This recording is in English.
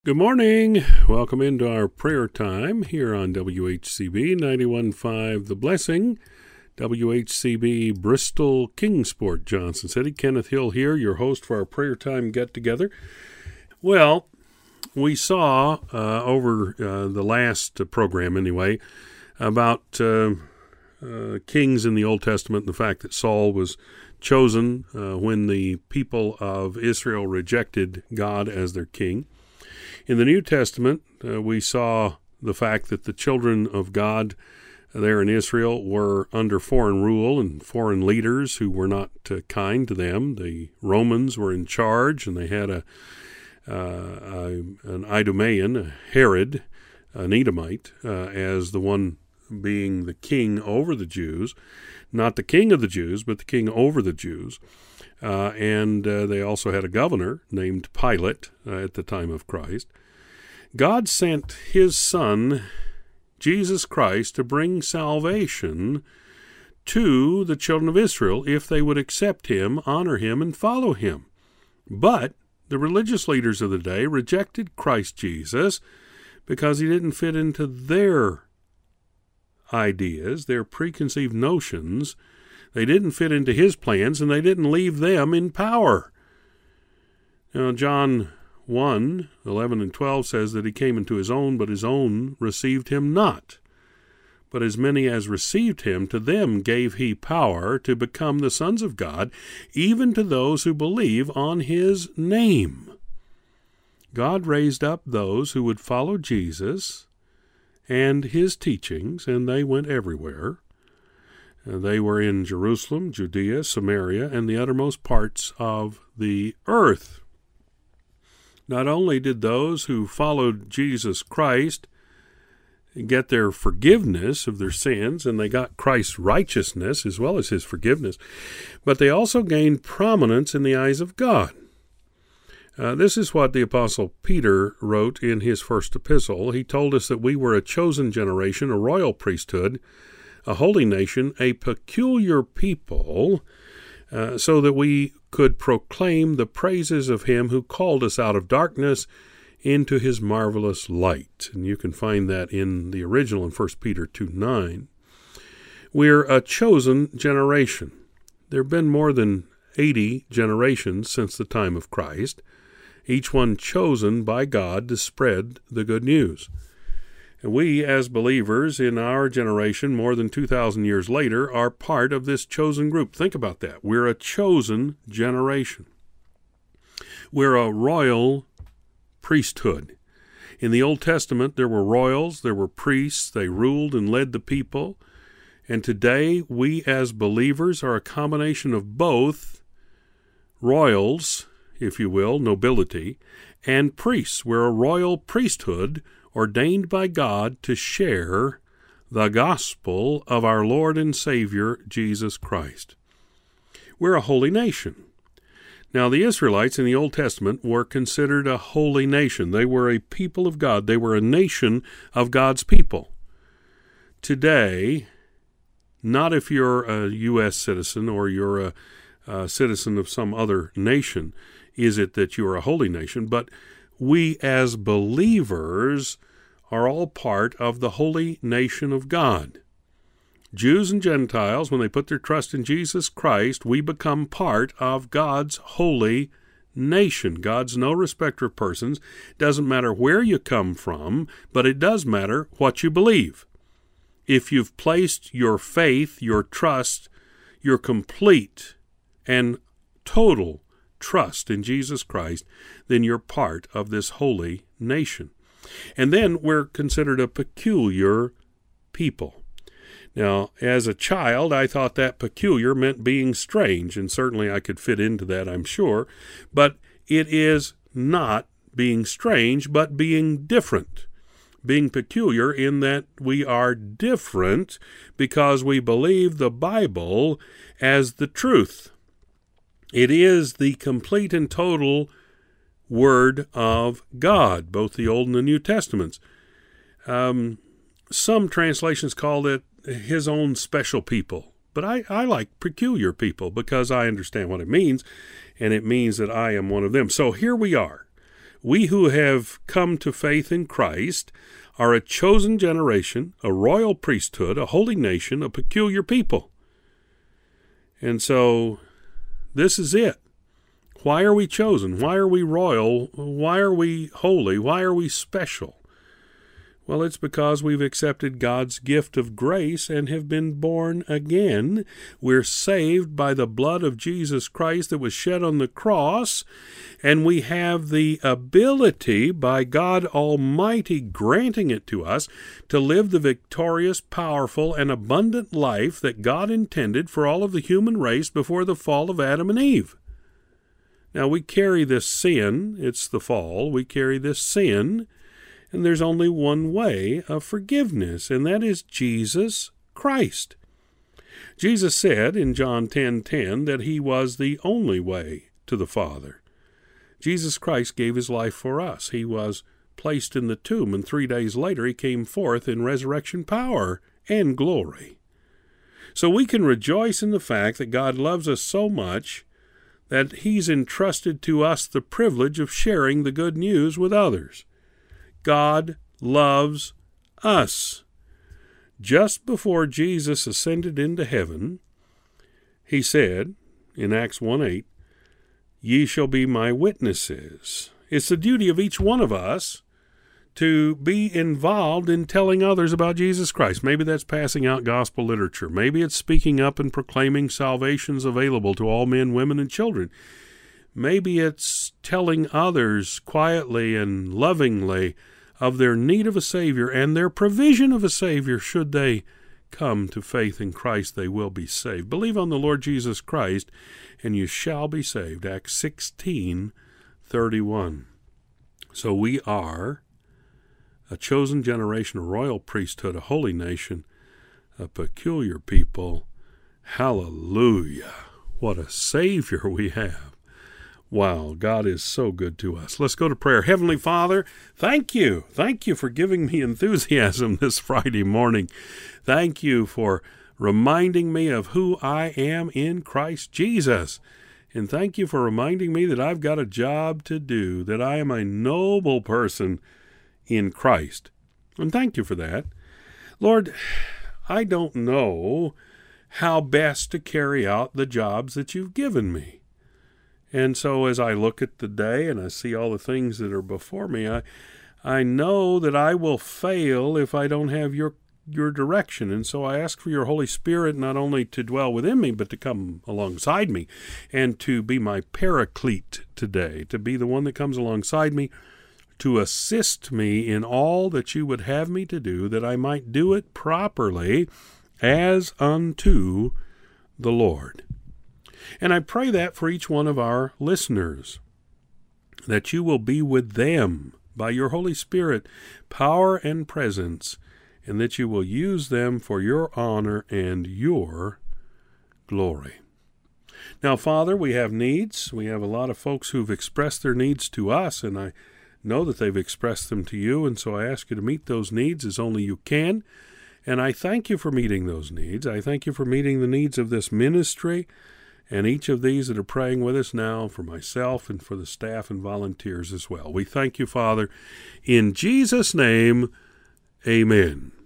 Good morning. Welcome into our prayer time here on WHCB 91.5 The Blessing, WHCB Bristol, Kingsport, Johnson City. Kenneth Hill here, your host for our prayer time get-together. Well, we saw over the last program anyway about kings in the Old Testament and the fact that Saul was chosen when the people of Israel rejected God as their king. In the New Testament, we saw the fact that the children of God there in Israel were under foreign rule and foreign leaders who were not kind to them. The Romans were in charge, and they had an Idumean, a Herod, an Edomite, as the one being the king over the Jews. Not the king of the Jews, but the king over the Jews. And they also had a governor named Pilate at the time of Christ. God sent his Son, Jesus Christ, to bring salvation to the children of Israel if they would accept him, honor him, and follow him. But the religious leaders of the day rejected Christ Jesus because he didn't fit into their ideas, their preconceived notions. They didn't fit into his plans, and they didn't leave them in power. Now, John 1:11 and 12 says that he came into his own, but his own received him not. But as many as received him, to them gave he power to become the sons of God, even to those who believe on his name. God raised up those who would follow Jesus and his teachings, and they went everywhere. They were in Jerusalem, Judea, Samaria, and the uttermost parts of the earth. Not only did those who followed Jesus Christ get their forgiveness of their sins, and they got Christ's righteousness as well as his forgiveness, but they also gained prominence in the eyes of God. This is what the Apostle Peter wrote in his first epistle. He told us that we were a chosen generation, a royal priesthood, a holy nation, a peculiar people, so that we could proclaim the praises of him who called us out of darkness into his marvelous light. And you can find that in the original in 1 Peter 2:9. We're a chosen generation. There have been more than 80 generations since the time of Christ, each one chosen by God to spread the good news. And we, as believers in our generation, more than 2,000 years later, are part of this chosen group. Think about that. We're a chosen generation. We're a royal priesthood. In the Old Testament, there were royals, there were priests, they ruled and led the people. And today, we as believers are a combination of both royals, if you will, nobility, and priests. We're a royal priesthood ordained by God to share the gospel of our Lord and Savior, Jesus Christ. We're a holy nation. Now, the Israelites in the Old Testament were considered a holy nation. They were a people of God. They were a nation of God's people. Today, not if you're a U.S. citizen or you're a citizen of some other nation, is it that you are a holy nation, but we as believers are all part of the holy nation of God. Jews and Gentiles, when they put their trust in Jesus Christ, we become part of God's holy nation. God's no respecter of persons. Doesn't matter where you come from, but it does matter what you believe. If you've placed your faith, your trust, your complete and total trust in Jesus Christ, then you're part of this holy nation. And then we're considered a peculiar people. Now, as a child, I thought that peculiar meant being strange, and certainly I could fit into that, I'm sure, but it is not being strange, but being different. Being peculiar in that we are different because we believe the Bible as the truth. It is the complete and total Word of God, both the Old and the New Testaments. Some translations call it his own special people, but I like peculiar people because I understand what it means, and it means that I am one of them. So here we are. We who have come to faith in Christ are a chosen generation, a royal priesthood, a holy nation, a peculiar people. And so this is it. Why are we chosen? Why are we royal? Why are we holy? Why are we special? Well, it's because we've accepted God's gift of grace and have been born again. We're saved by the blood of Jesus Christ that was shed on the cross, and we have the ability, by God Almighty granting it to us, to live the victorious, powerful, and abundant life that God intended for all of the human race before the fall of Adam and Eve. Now, we carry this sin. It's the fall. We carry this sin. And there's only one way of forgiveness, and that is Jesus Christ. Jesus said in John 10:10 that he was the only way to the Father. Jesus Christ gave his life for us. He was placed in the tomb, and 3 days later he came forth in resurrection power and glory. So we can rejoice in the fact that God loves us so much that he's entrusted to us the privilege of sharing the good news with others. God loves us. Just before Jesus ascended into heaven, he said in Acts 1:8, "Ye shall be my witnesses." It's the duty of each one of us to be involved in telling others about Jesus Christ. Maybe that's passing out gospel literature. Maybe it's speaking up and proclaiming salvation's available to all men, women, and children. Maybe it's telling others quietly and lovingly of their need of a Savior and their provision of a Savior. Should they come to faith in Christ, they will be saved. Believe on the Lord Jesus Christ, and you shall be saved. Acts 16:31. So we are a chosen generation, a royal priesthood, a holy nation, a peculiar people. Hallelujah. What a Savior we have. Wow, God is so good to us. Let's go to prayer. Heavenly Father, thank you. Thank you for giving me enthusiasm this Friday morning. Thank you for reminding me of who I am in Christ Jesus. And thank you for reminding me that I've got a job to do, that I am a noble person in Christ. And thank you for that. Lord, I don't know how best to carry out the jobs that you've given me. And so as I look at the day and I see all the things that are before me, I know that I will fail if I don't have your direction. And so I ask for your Holy Spirit not only to dwell within me, but to come alongside me and to be my paraclete today, to be the one that comes alongside me, to assist me in all that you would have me to do, that I might do it properly as unto the Lord. And I pray that for each one of our listeners, that you will be with them by your Holy Spirit, power and presence, and that you will use them for your honor and your glory. Now, Father, we have needs. We have a lot of folks who've expressed their needs to us, and I know that they've expressed them to you, and so I ask you to meet those needs as only you can. And I thank you for meeting those needs. I thank you for meeting the needs of this ministry, and each of these that are praying with us now, for myself and for the staff and volunteers as well. We thank you, Father. In Jesus' name, amen.